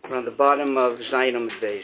We're on the bottom of Zayin Amud Beis.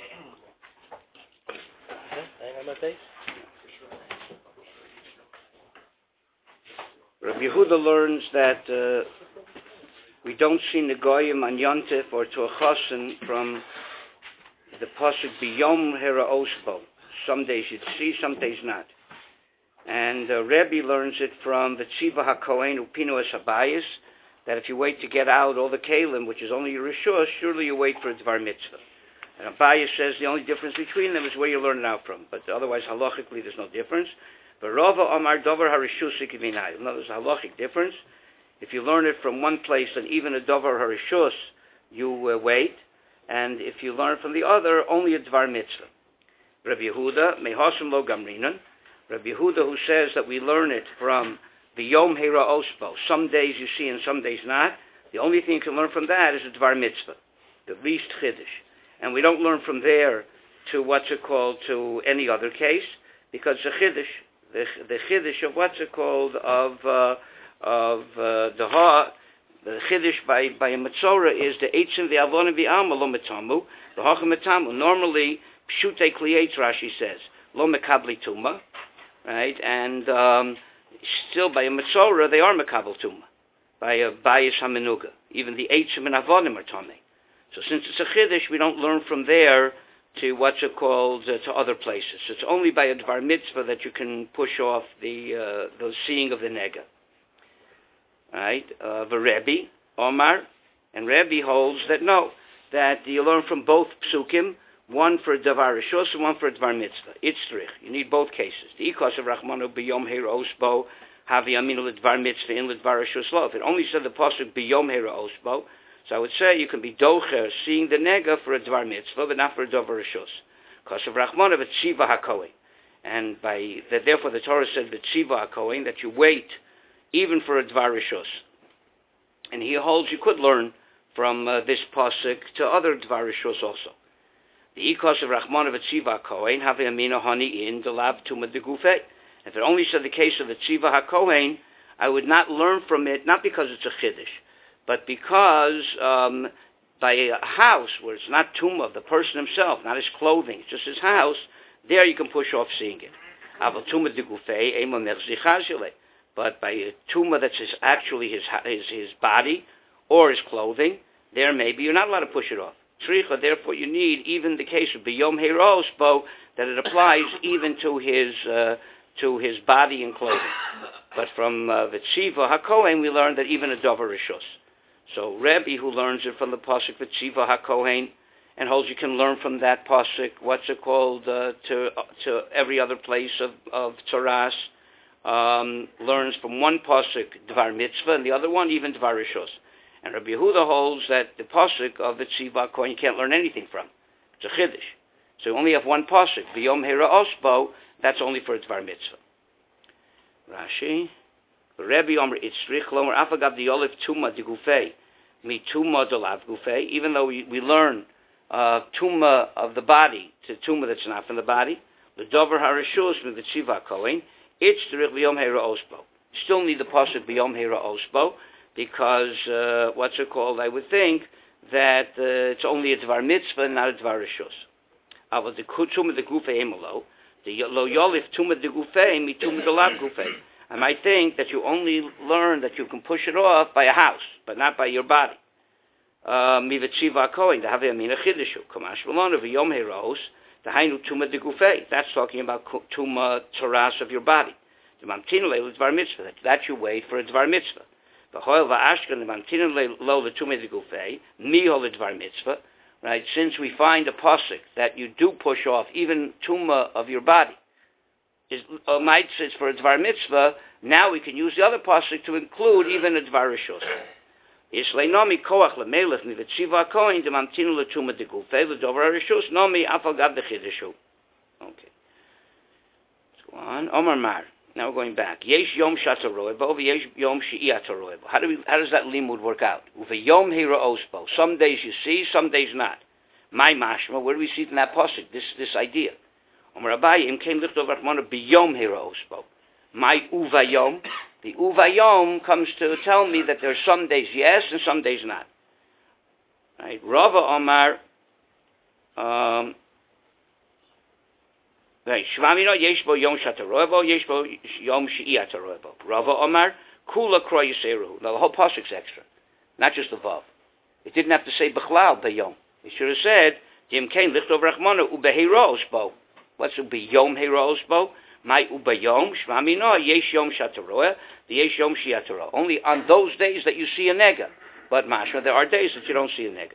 Rabbi Yehuda learns that we don't see Negoyim on Yontif or to a Chosin from the pasuk Biyom Hera Osbo. Some days you'd see, some days not. And Rebbe learns it from the Tziva HaKohen Upinu Es Habayis, that if you wait to get out all the Kalim, which is only your Rishus, surely you wait for a Dvar Mitzvah. And Habayis says the only difference between them is where you learn it out from. But otherwise, halachically, there's no difference. But Rava Amar Dover HaRishus Ikivinai. No, there's a halachic difference. If you learn it from one place, and even a Dover HaRishus, you wait. And if you learn from the other, only a Dvar Mitzvah. Rabbi Yehuda, Mehasim Lo Gamrinan. Rabbi Yehuda, who says that we learn it from the Yom Hera Osbo. Some days you see and some days not. The only thing you can learn from that is a Dvar Mitzvah, the least Chiddush. And we don't learn from there to to any other case, because the Chiddush, the Chiddush of the Chiddush by a Metzora is the Eitzim v'Avonim v'Alma lo metamu, the Hacha metamu. Normally, Pshutei Klietz, Rashi says, lo mekabli tuma, right? And still by a Metzora, they are mekabel tuma, by a Bayis HaMenuga. Even the Eitzim and Avonim are tamei. So since it's a Chiddush, we don't learn from there to to other places. So it's only by a Dvar Mitzvah that you can push off the seeing of the Nega. Right? The Rebbe, Omar, and Rebbe holds that no, that you learn from both psukim, one for Davar Rishus and one for Dvar Mitzvah. Itzrich. You need both cases. The Ikos of Rachmanu B'Yom Hera Osbo, Havi Aminu L'Dvar Mitzvah in L'Dvar Rishus Lo. If it only said the pasuk B'Yom Hera Osbo, so I would say you can be docher, seeing the nega for a Dvar Mitzvah, but not for a Davar Rishus. Because of Rachmanu V'Tziva HaKohen. And therefore the Torah said V'Tziva HaKohen, that you wait even for a Dvar Rishus. And he holds you could learn from this pasuk to other Dvar Rishus also. The Ikos of Rachmanu V'Tziva HaKohen, Havi Aminu Hani in the Lab Tuma de Gufei. If it only said the case of the Tziva HaKohen, I would not learn from it, not because it's a Chiddush, but because by a house where it's not tumah of the person himself, not his clothing, it's just his house, there you can push off seeing it. But by a tumah that's actually his body or his clothing, there maybe you're not allowed to push it off. Tzricha, therefore you need even the case of B'Yom Hera Osbo, that it applies even to his body and clothing. But from the Tziva HaKohen we learn that even a Davar Rishus. So Rebbe, who learns it from the pasuk V'Tziva HaKohen, and holds you can learn from that pasuk, to every other place of Toras, learns from one pasuk Dvar Mitzvah, and the other one even Dvar Rishus. And Rabbi Yehuda holds that the pasuk of V'Tziva HaKohen you can't learn anything from. It's a Chiddush. So you only have one pasuk, B'Yom Hera Osbo, that's only for a Dvar Mitzvah. Rashi, Rebbe Omer Itzrich Lomer Afagav the Olive Tuma de Gufei, Mi Tuma de Lav Gufei. Even though we learn Tuma of the body to Tuma that's not from the body, the Dover Harishus with the Tziva HaKohen, Itzrich B'Yom Hera Osbo. Still need the pasuk B'Yom Hera Osbo because I would think that it's only a Dvar Mitzvah and not a Dvar Rishus. Ava the Tuma de Gufei Emelo. The Lo Yolif Tuma de Gufei Mi Tuma de Lav Gufei. I might think that you only learn that you can push it off by a house, but not by your body. Mivetziva HaKohen, the Havi Amina Chidushu, Kamash Malona, V'Yom Heros, the Hainu Tuma de Gufei. That's talking about Tuma Toras of your body. The Mamtin Le Dvar Mitzvah, that you wait for a Dvar Mitzvah. The Hoil Va'ashkan, the Mamtin Lo the Tuma de Gufei, Mihol the Dvar Mitzvah, right? Since we find a pasuk that you do push off even Tuma of your body, might says for a Dvar Mitzvah, now we can use the other pasuk to include even a Dvar Rishus. Isleinomi koach lemelech mi v'tziva HaKohen demamtinu l'tuma de gufei l'dover Rishus nomi afal gav de chidushu. Okay. Let's go on. Omar Mar. Now we're going back. Yesh yom shataroebo v'yesh yom she'iataroebo. How does that limud work out? Uve yom hira osbo. Some days you see, some days not. My mashma. Where do we see it in that pasuk? This idea. Omar Abayim came lichtov Rachmanu B'Yom Hera Osbo. My Uvayom. The Uvayom comes to tell me that there are some days yes and some days not. Right? Rava Omar. Right. Shvamino yeshbo yom shataroevo yeshbo yom she'iataroevo. Rava Omar kula kroy yiseru. Now the whole pasuk's extra, not just the vav. It didn't have to say b'chlal b'yom. It should have said Jim Kain lichtov rachmano ubehiros bo. What's ubeyom heros bo? My ubayom shvamino yesh yom shataroe the yesh yom she'iataroe. Only on those days that you see a nega, but mashma there are days that you don't see a nega.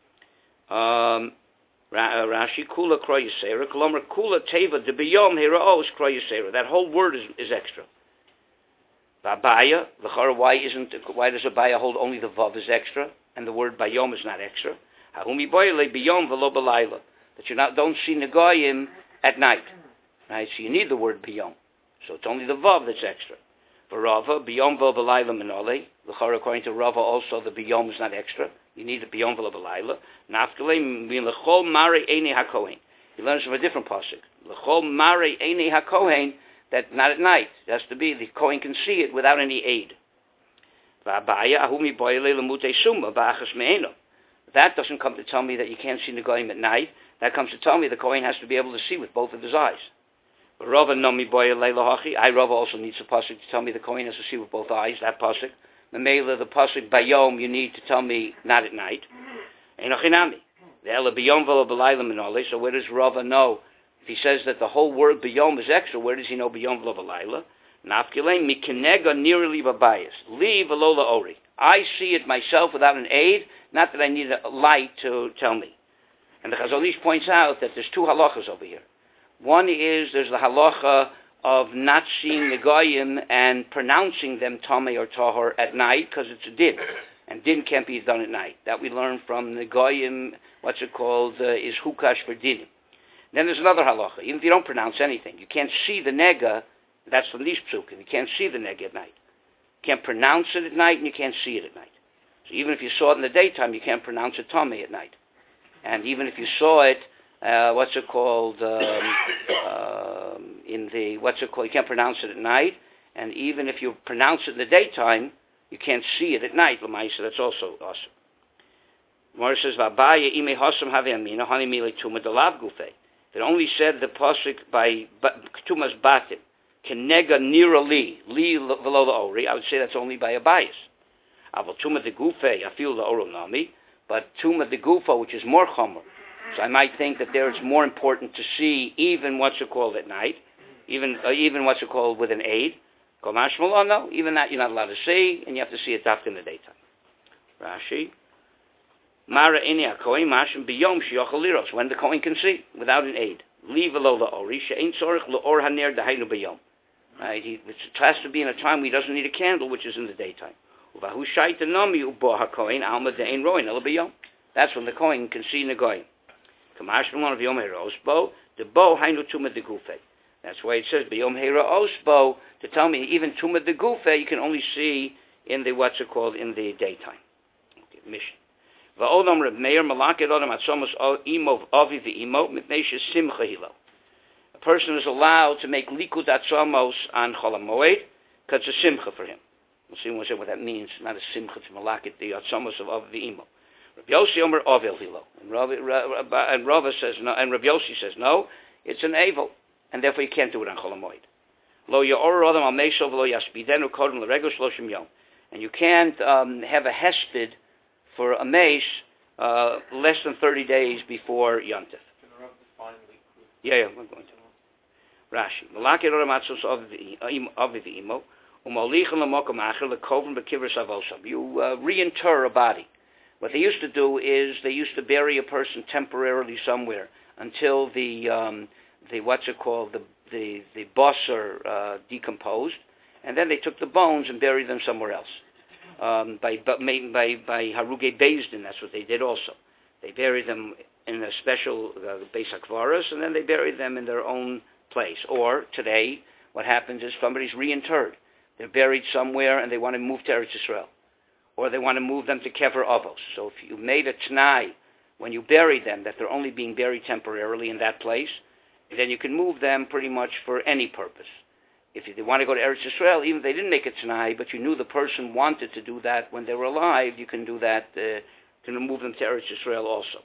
Rashi kula kroy yisera, kolomer kula teva de biyom hiraos kroy yisera. That whole word is extra. Abaya, why does Abaya hold only the vav is extra and the word bayom is not extra? Hahumi boyle biyom velo belayla. That you don't see negoyim at night, right? So you need the word biyom. So it's only the vav that's extra. For Rava, biyom velo belayla menole. According to Rava, also the biyom is not extra. You need the biyom v'lo b'layla. Nafkele min lechol mare einei hakohen. He learns from a different pasuk. Lechol mare einei hakohen, that not at night. It has to be the kohen can see it without any aid. V'abaya ahumi boyle lemute suma ba'achas me'eno. That doesn't come to tell me that you can't see the goyim at night. That comes to tell me the kohen has to be able to see with both of his eyes. Rava nomi boyle lahachi. Rava also needs a pasuk to tell me the kohen has to see with both eyes. That pasuk. The Mela, the pasuk bayom, you need to tell me not at night. Einochinami. The ela bayom v'lo b'layla minole. So where does Rava know? If he says that the whole word bayom is extra, where does he know bayom v'lo b'layla? Nafkilei mikinega nearly babayis. Li v'lo la'ori. I see it myself without an aid, not that I need a light to tell me. And the Chazal Ish points out that there's two halachas over here. One is there's the halacha of not seeing the goyim and pronouncing them tamei or tahor at night because it's a din, and din can't be done at night. That we learn from the goyim. What's it called? Is hukash for din. Then there's another halacha. Even if you don't pronounce anything, you can't see the nega. That's from these psukim. You can't see the nega at night. You can't pronounce it at night, and you can't see it at night. So even if you saw it in the daytime, you can't pronounce it tamei at night. And even if you saw it, you can't pronounce it at night, and even if you pronounce it in the daytime, you can't see it at night. L'maisa, that's also awesome. Gemara says, "V'abaya ime hasam have amina hani mile tuma delav gufe." It only said the pasuk by tumas batim kenega nira li v'lo la'ori. I would say that's only by a bias. Aval tuma de gufe I feel the nami, but tuma de gufa, which is more chomer. So I might think that there it's more important to see even what's it called at night, even what's it called with an aid. Komash no, even that you're not allowed to see, and you have to see it after in the daytime. Rashi, Mara ini hakohen mashim biyom sheyochel liros, when the kohen can see without an aid. Leave lo la'ori she'ein tzorich la'or haner dahainu biyom. Right, it has to be in a time where he doesn't need a candle, which is in the daytime. Uvahu shaita nami ubo hakohen alma de'ein roin ela biyom. That's when the kohen can see negoyim. Kamash of yom heirosbo the bo hainu tuma de gufe. That's why it says biyom heirosbo to tell me even tuma de gufe you can only see in the what's it called in the daytime. Okay, mission. Va'odam Reb Meir malaked odam atzomos imo avi v'imo mipnei simcha hilo. A person is allowed to make likud atzomos on Chol HaMoed because it's a simcha for him. We'll see what that means. Not a simcha to malaked the atzomos of avi v'imo. Rabbi Yossi Omer Ovel Hilo, and Rava says no, and Rabbi Yossi says no. It's an avel, and therefore you can't do it on Chol HaMoed. Lo Yaor Adam Al Meishov Lo Yaspidenu Kodem LeRegel Shloshim Yom, and you can't have a hesped for a meis less than 30 days before Yontif. Yeah, I'm going to. Rashi Malaki Rodam Atzos Avi V'Imo Umalichem Lamokom Acher LeKoven BeKivros Avosam. You reinter a body. What they used to do is they used to bury a person temporarily somewhere until the basar decomposed, and then they took the bones and buried them somewhere else. By Haruge Bezdin, that's what they did also. They buried them in a special Beis HaKvaros, and then they buried them in their own place. Or today, what happens is somebody's reinterred. They're buried somewhere, and they want to move to Eretz Yisrael. Or they want to move them to Kever Avos. So if you made a t'nai when you buried them that they're only being buried temporarily in that place, then you can move them pretty much for any purpose. If they want to go to Eretz Yisrael, even if they didn't make a t'nai, but you knew the person wanted to do that when they were alive, you can do that can remove them to Eretz Yisrael also.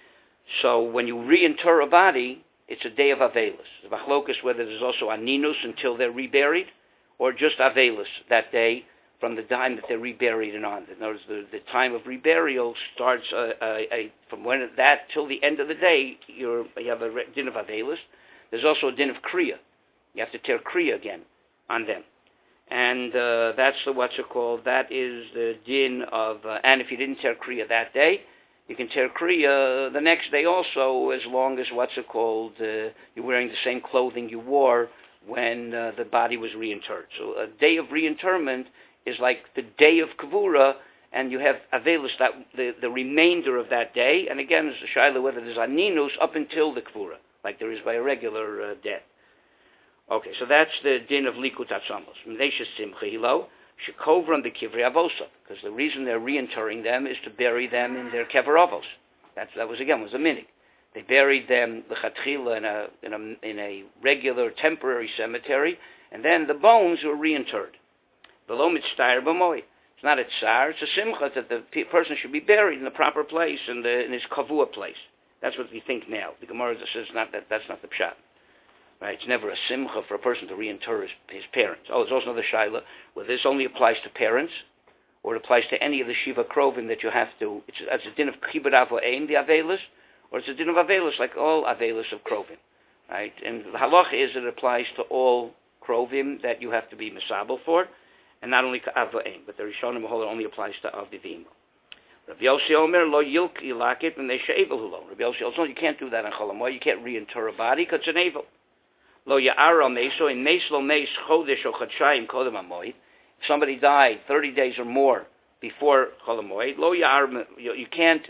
So when you reinter a body, it's a day of Avelis. The machlokas whether there's also Aninus until they're reburied, or just Avelis that day from the time that they're reburied and on. In other words, the time of reburial starts from when that till the end of the day. You have a din of Avelis. There's also a din of Kriya. You have to tear Kriya again on them. And that's that is the din of, and if you didn't tear Kriya that day, you can tear Kriya the next day also, as long as you're wearing the same clothing you wore when the body was reinterred. So a day of reinterment is like the day of Kavura, and you have Avelis, that the remainder of that day, and again, it's a shaila whether there's Aninus up until the Kavura, like there is by a regular death. Okay, so that's the din of Likut Atzamos. Mneisha Simcha Hilo, Shekovran the Kivri Avosa, because the reason they're reinterring them is to bury them in their Kever Avos. That was a minig. They buried them l'chatchila in a regular temporary cemetery, and then the bones were reinterred. Below mitztayr b'moi. It's not a tsar, it's a simcha that the person should be buried in the proper place, in his kavua place. That's what we think now. The Gemara says that's not the pshat. Right? It's never a simcha for a person to reinter his parents. Oh, there's also another shaila, whether this only applies to parents, or it applies to any of the Shiva Krovim that you have to, it's a din of Chibur Avoim, the Avelis, or it's a din of Avelis, like all Avelis of Krovim. Right? And the halacha is that it applies to all Krovim that you have to be misabel for, and not only to Avoim, but the Rishonim Mahol only applies to Avivim. Rabbi Yossi Omer, lo yilk ilakit, and they she'evel hulo. Rabbi Yossi also, you can't do that on Cholam. You can't reinter a body, because it's an avel. Lo ya'ara meso, in meis lo meis chodesh o chadshayim kodem amoid. If somebody died 30 days or more before Chol HaMoed, lo ya'ar, you can't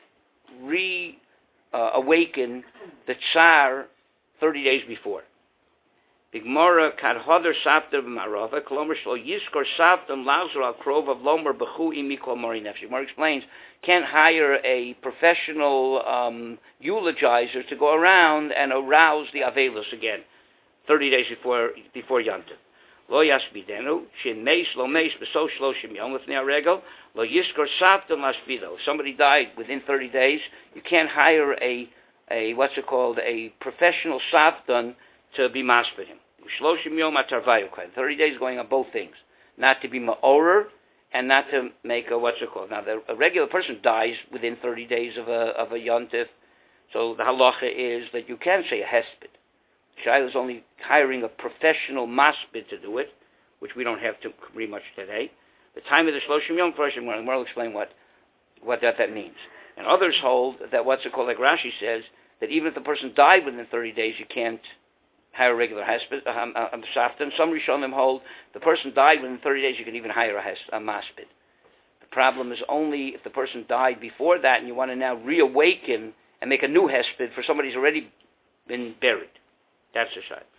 awaken the tsar 30 days before. The Gemara kad hoder sapter b'marava kolomer shlo yiskor saptem lazar al krov of lomer b'chu imi kol mori nefesh. Gemara explains, can't hire a professional eulogizer to go around and arouse the Avelis again 30 days before Yantiv. Lo yasbidenu shin meis lo meis b'so shloshim yom lefnei haregel lo yiskor saptem lasbido. If somebody died within 30 days, you can't hire a professional sapton to be maspid him. 30 days going on both things. Not to be ma'orer and not to make Now, a regular person dies within 30 days of a yontif. So the halacha is that you can say a hesped. Shaila is only hiring a professional maspid to do it, which we don't have to read much today. The time of the Shloshim Yom first, and we'll explain what that means. And others hold that like Rashi says, that even if the person died within 30 days, you can't hire a regular hesped, saftan. Some Rishonim hold the person died within 30 days, you can even hire a maspid. The problem is only if the person died before that and you want to now reawaken and make a new hesped for somebody who's already been buried. That's the shayla.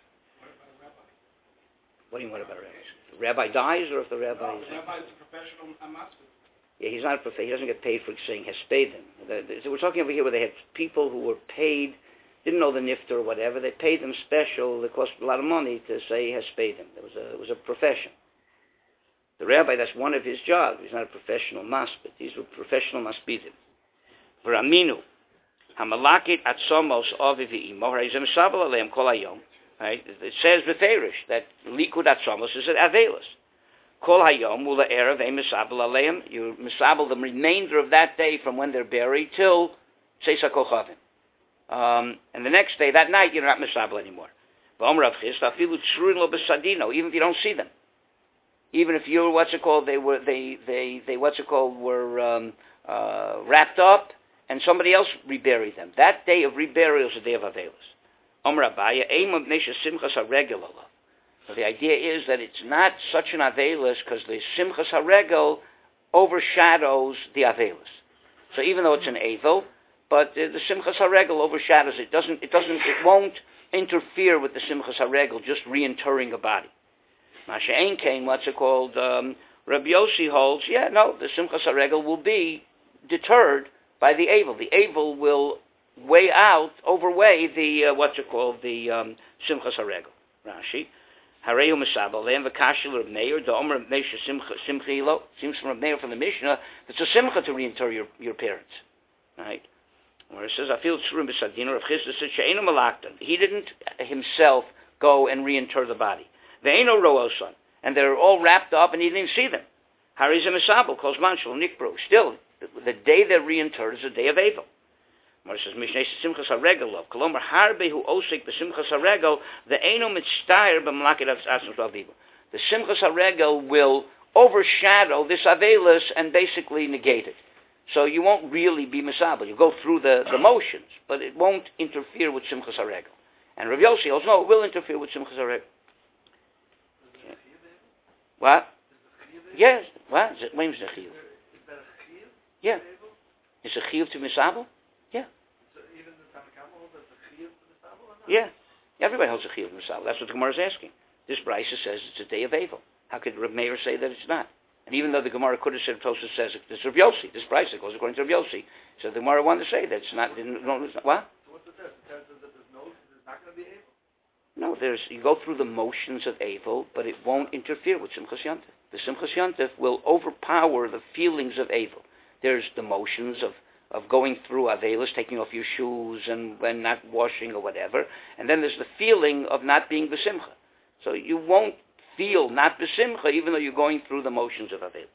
What do you want about rabbis? If the rabbi dies, or if the rabbi is... The rabbi is a professional maspid. Yeah, he's not a he doesn't get paid for saying hespedim. So we're talking over here where they had people who were paid, didn't know the nifter or whatever. They paid them special. It cost a lot of money to say hespedim. It was a profession. The rabbi, that's one of his jobs. He's not a professional maspid. These were professional maspidim. V'raminu hamalakit atzomos avivi imo harizem sabel aleim kol hayom. Right? It says b'ferish that likud atzomos is an avelis. Kol hayom ula erev ein misabel aleim. You misabel the remainder of that day from when they're buried till seisa kochavim. And the next day, that night, you're not misabel anymore. Even if you don't see them, even if you're they were wrapped up, and somebody else reburied them. That day of reburial is the day of Avelis. So the idea is that it's not such an Avelis because the Simchas HaRegel overshadows the Avelis. So even though it's an Avel, but the Simchas HaRegel overshadows it. It won't interfere with the Simchas HaRegel, just reinterring a body. Masha'en came, Rabbi Yossi holds, the Simchas HaRegel will be deterred by the Avel. The Avel will overweigh the Simchas HaRegel. Rashi, Hareu Misabel, Le'en V'kashil Reb Meir, the Omer Meisha Simcha Hilo, seems from Reb Meir from the Mishnah, it's a Simcha to reinter your parents. right? Where it says, I feel true b'sadina. Rav Chisda said, she'enu malaktan. He didn't himself go and reinter the body. Ve'enu ro'osan. And they're all wrapped up and he didn't even see them. Harizim esabel, kol zman shel nikbru. Still, the day they're reinterred is a day of Eivel. Where it says, Mishnei Simchas HaRegel of Kolomar Harbe hu osik b'Simchas HaRegel ve'enu mitztayer b'malakid asnus v'aviva. The Simchas HaRegel will overshadow this Avelis and basically negate it. So you won't really be misabel. You go through the motions, but it won't interfere with Simchas HaRegel. And Rav Yossi holds, no, it will interfere with Simchas HaRegel. Okay. What? Yes. What? When is the chiyuv? Yeah. Is a chiyuv to misabel? Yeah. So even the Tanakama holds as a chiyuv to misabel or not? Yeah. Everybody holds a chiyuv to misabel. That's what the Gemara is asking. This Brisa says it's a day of Eivel. How could Rav Meir say that it's not? And even though the Gemara could have said, Tosfos says, this Rav Yossi, this Brisa goes according to Rav Yossi. So the Gemara wanted to say that it's not, no, it's not. What? So what's the test? The test is that there's not going to be Eivel? No, you go through the motions of Eivel, but it won't interfere with Simchas Yontif. The Simchas Yontif will overpower the feelings of Eivel. There's the motions of going through Avelis, taking off your shoes and not washing or whatever. And then there's the feeling of not being B'Simcha. So you won't feel not B'Simcha even though you're going through the motions of Avelis.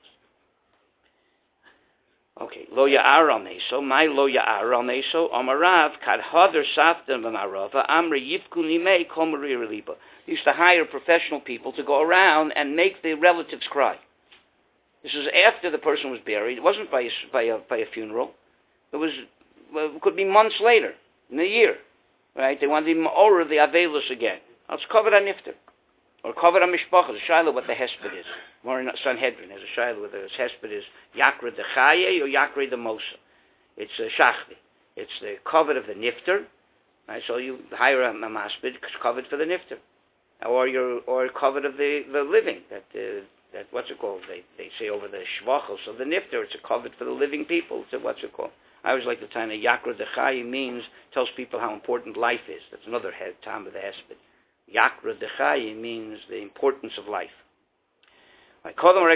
Okay, Lo Ya'ar al Neso, my Lo Ya'ar al Neso, Amarav, Kad Hadar Saftan V'Marava, Amri Yivku Nimei Kol Maria Reliba. They used to hire professional people to go around and make the relatives cry. This was after the person was buried. It wasn't by a funeral. It could be months later, in a year. Right? They wanted to order the Avelis again. It's covered on Nifter. Or covered on Mishpach. It's a Shiloh what the Hesped is. More in Sanhedrin. There's a Shiloh whether the Hesped is Yakra de Chaye or Yakra de Mosa. It's a Shachti. It's the covered of the Nifter. Right? So you hire a Maspid covered for the Nifter. Or covered of the living. That what's it called? They say over the Shvachos of the Nifter. It's a covered for the living people. So what's it called? I always like to tell you, Yakra de Chaye means, tells people how important life is. That's another time of the Hesped. Yakra de Chaye means the importance of life. Why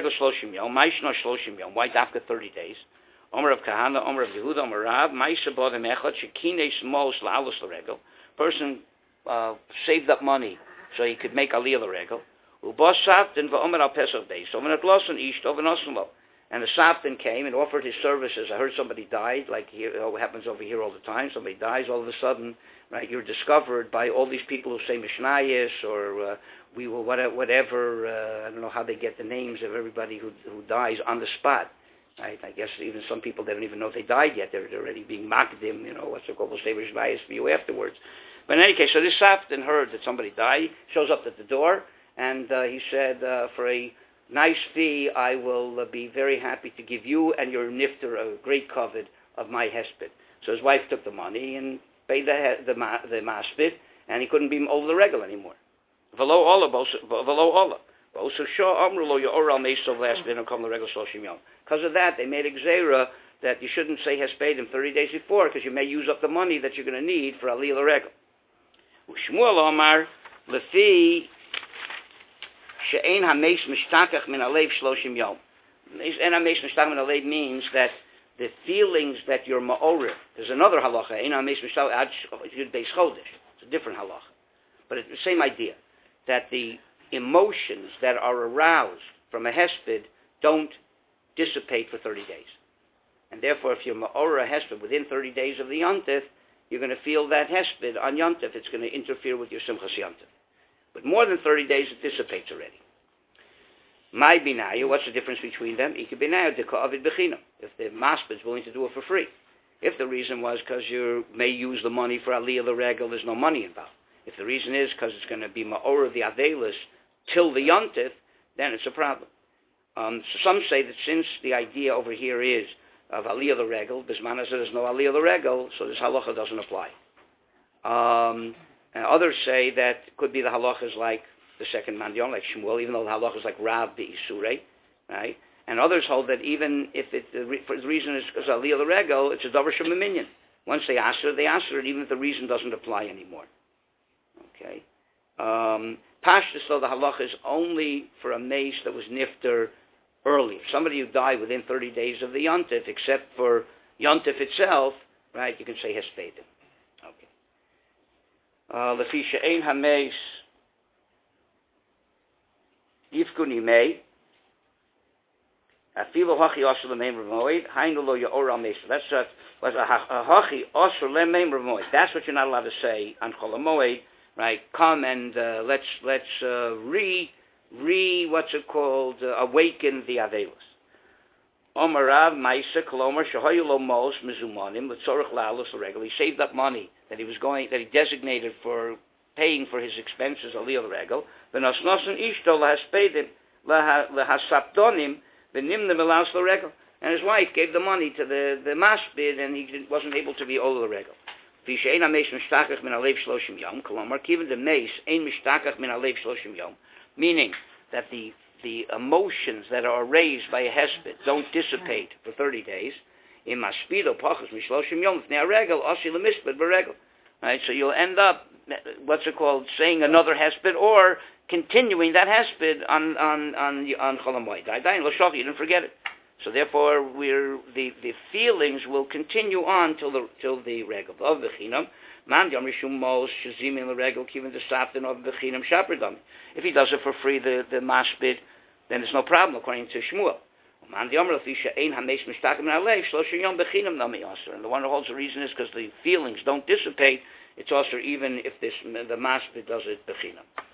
dafka 30 days? Omer of Kahana, Omer of Yehuda, Omer Rav, Maisa Bodem Echad, Shekine Smos La'alus L'Regel. Person saved up money so he could make Aliyah L'Regel. Ubos Saftin v'Omer al Pesach Day. So when it lost an Ishto v'Nosnlo. And the Saftin came and offered his services. I heard somebody died, like here, it happens over here all the time. Somebody dies, all of a sudden, right? You're discovered by all these people who say Mishnayos or we will whatever. I don't know how they get the names of everybody who dies on the spot. Right? I guess even some people they don't even know if they died yet. They're already being makdim. What's it called? We'll say Mishnayos for you afterwards. But in any case, so this Saftin heard that somebody died. He shows up at the door and he said, for a nice fee, I will be very happy to give you and your nifter a great covet of my hesped. So his wife took the money and paid the maspid, and he couldn't be over the regal anymore. V'lo ola, v'lo ola. Because of that, they made a gzeira that you shouldn't say hespedim 30 days before, because you may use up the money that you're going to need for aliyah l'regel. Shmuel Omar lefi she'ein hameis mishtakach min alev shloshim yom. Ein hameis mishtakach min alev means that the feelings that you're ma'orer. There's another halacha. Ein hameis mishtakach ad yud beis chodesh. It's a different halacha, but it's the same idea that the emotions that are aroused from a hesped don't dissipate for 30 days, and therefore, if you're ma'orer a hesped within 30 days of the yontif, you're going to feel that hesped on yontif. It's going to interfere with your simchas yontif. But more than 30 days, it dissipates already. My binayu, what's the difference between them? Ika binayu deka avid bechinam. If the maspid is willing to do it for free. If the reason was because you may use the money for aliyah l'regel, there's no money involved. If the reason is because it's going to be ma'or the avelis till the yontif, then it's a problem. So some say that since the idea over here is of aliyah l'regel, bismana says there's no aliyah l'regel, so this halacha doesn't apply. And others say that could be the halachas like the second mandion, like Shmuel, even though the halachas like Rav be'isure, right? And others hold that even if for the reason is because aliyah l'regel, it's a davar shemaminyan. Once they answer it, even if the reason doesn't apply anymore. Okay. Pashtus, though, the halacha is only for a mace that was nifter early. If somebody who died within 30 days of the yontif, except for yontif itself, right? You can say hespedim. Okay. Lefi she'ein hameis yifkuni mei. Afilu hachi asur lemeim remoid. Hainu lo yaor al mesa. That's was a hachi asur lemeim remoid. That's what you're not allowed to say on Chol HaMoed, right? Come and let's awaken the Avelis. Omarav Maisa Kolomar Shahoyu Lo Mos Mizumanim L'Tzorach Lalus L'Regel. He saved up money that he designated for paying for his expenses Aliyah L'Regel. V'Nosnosan Ishto L'Haspedim L'Hasapdonim V'Nimnim L'Laus L'Regel. And his wife gave the money to the masbid, and he wasn't able to be Ol L'Regel. V'She'en HaMeis Mishtakach Min Alev Shloshim Yom Kolomar Kiven the Meis Ein Mishtakach Min Alev Shloshim Yom. Meaning that the emotions that are raised by a hesped don't dissipate for 30 days. In maspido pachas mishloshim yom fnei regel asi lemisped beregel. Right, so you'll end up saying another hesped or continuing that hesped on Chol HaMoed. You didn't forget it. So therefore, the feelings will continue on till the regel of the chinam. Man yom rishum mos shazimin l'regel kiven the saftin of the chinam shaperdam. If he does it for free, the masbid, then there's no problem according to Shmuel. Man yom rafisha ein hameis mishtakim nalev shlosha yom bechinam nami aser. And the one who holds the reason is because the feelings don't dissipate. It's also even if the masbid does it bechinam.